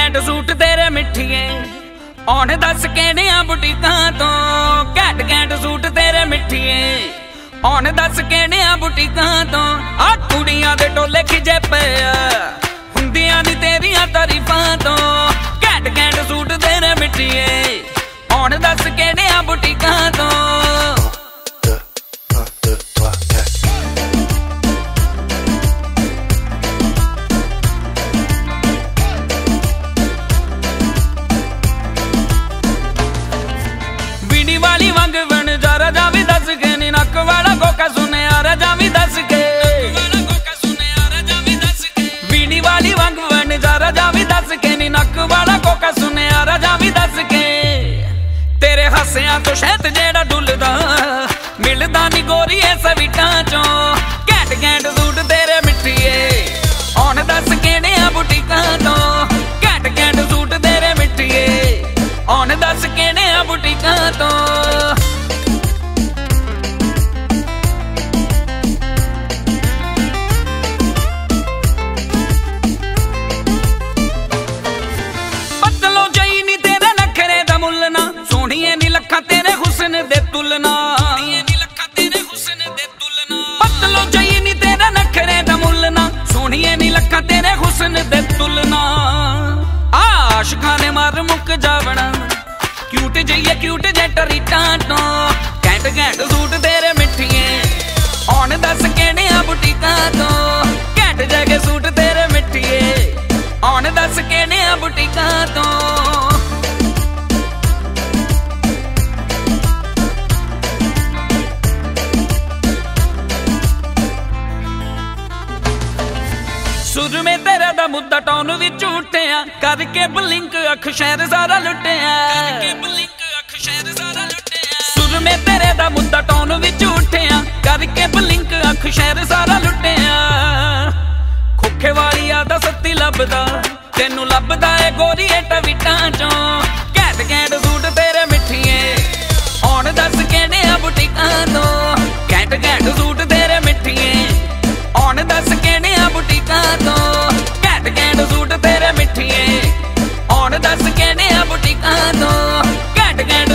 घैंट सूट तेरे मिठिए औन दस केड़ियां बुटीकां तो घैंट घैंट सूट तेरे मिठिए औन दस केड़ियां बुटीकां तो आ कुड़ियां दे टोले खिजे पे हुंदियां नी तेरियां तारीफां तो घैंट घैंट सूट तेरे मिठिए औन दस केड़ियां बुटीकां तो वाली वंग बन जा राजा भी दस के नी नक वाला कोका सुने आ राजा भी दस के बीड़ी वाली वंग बन जा राजा भी दस के नी नक वाला कोका सुने आ राजा भी दस के तेरे हसिया तो शहद जेड़ा डुलदा मिलदा नी गोरी ए सविटां चों घैंट घैंट सूट तेरे मिठिए औन दस केड़ियां बुटीकां तो घैंट घैंट सूट तेरे मिठिए औन दस केड़ियां बुटीकां तो बदलो जई नी तेरे नखरे दा मुल्लना सोहणिए नी लखां तेरे हुस्न दे तुलना बदलो जई नी तेरे नखरे दा मुल्लना सोहणिए नी लखां तेरे हुस्न दे तुलना आशिकां ने मार मुक जावना क्यूट जइए क्यूट जे टरीटां तो घैंट घैंट सूट तेरे मिठिए औन दस केड़ियां बुटीकां तो घैंट जगे सूट तेरे मिठिए औन दस केड़ियां बुटीकां तो सुर में तेरा दा मुद्दा टौन विच उठिया करके बलिंक अख शहर सारा लुटिया सुर में तेरे दा मुद्दा टौन विच उठिया करके बलिंक अख शहर सारा लुटिया खोखे वाली आदा सत्ती लभदा तेनू लभदा है गोरी ए टविटां चों घैंट घैंट सूट तेरे मिठिए औन दस केड़ियां बुटीकां तो घैंट घैंट सूट तेरे मिठिए औन दस केड़ियां बुटीकां तो घैंट घैंट सूट तेरे मिठिए औन दस केड़ियां बुटीकां तो घैंट घैंट